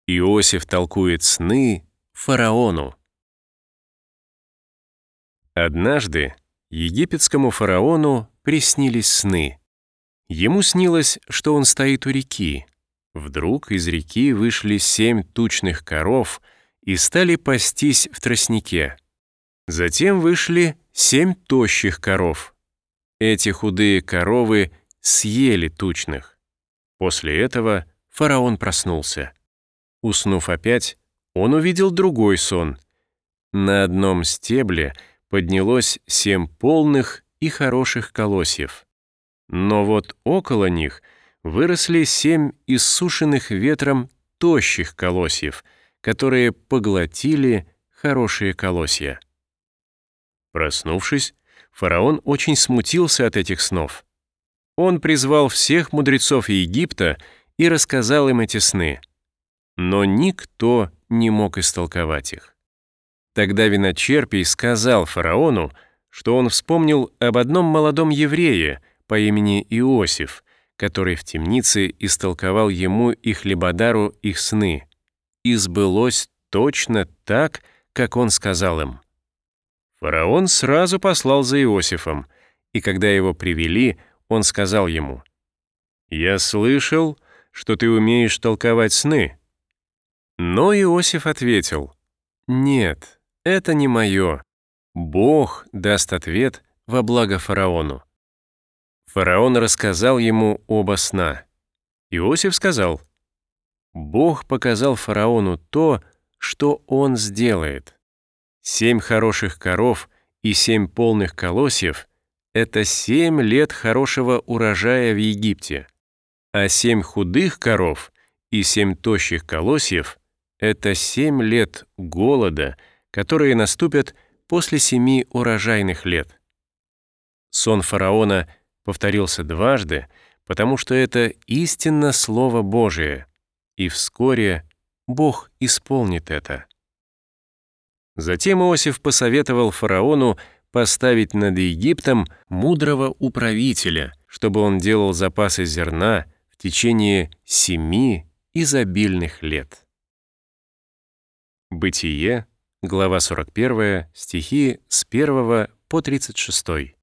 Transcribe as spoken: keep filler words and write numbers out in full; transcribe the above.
Иосиф толкует сны фараону. Однажды египетскому фараону приснились сны. Ему снилось, что он стоит у реки. Вдруг из реки вышли семь тучных коров и стали пастись в тростнике. Затем вышли семь тощих коров. Эти худые коровы съели тучных. После этого фараон проснулся. Уснув опять, он увидел другой сон. На одном стебле поднялось семь полных и хороших колосьев. Но вот около них выросли семь иссушенных ветром тощих колосьев, которые поглотили хорошие колосья. Проснувшись, фараон очень смутился от этих снов. Он призвал всех мудрецов Египта и рассказал им эти сны. Но никто не мог истолковать их. Тогда виночерпий сказал фараону, что он вспомнил об одном молодом еврее по имени Иосиф, который в темнице истолковал ему и хлебодару их сны. И сбылось точно так, как он сказал им. Фараон сразу послал за Иосифом, и когда его привели, он сказал ему: «Я слышал, что ты умеешь толковать сны». Но Иосиф ответил: «Нет, это не мое. Бог даст ответ во благо фараону». Фараон рассказал ему оба сна. Иосиф сказал: «Бог показал фараону то, что он сделает. Семь хороших коров и семь полных колосьев — это семь лет хорошего урожая в Египте, а семь худых коров и семь тощих колосьев — это семь лет голода, которые наступят после семи урожайных лет». Сон фараона повторился дважды, потому что это истинно Слово Божие, и вскоре Бог исполнит это. Затем Иосиф посоветовал фараону поставить над Египтом мудрого управителя, чтобы он делал запасы зерна в течение семи изобильных лет. Бытие, глава сорок первая, стихи с первого по тридцать шестой.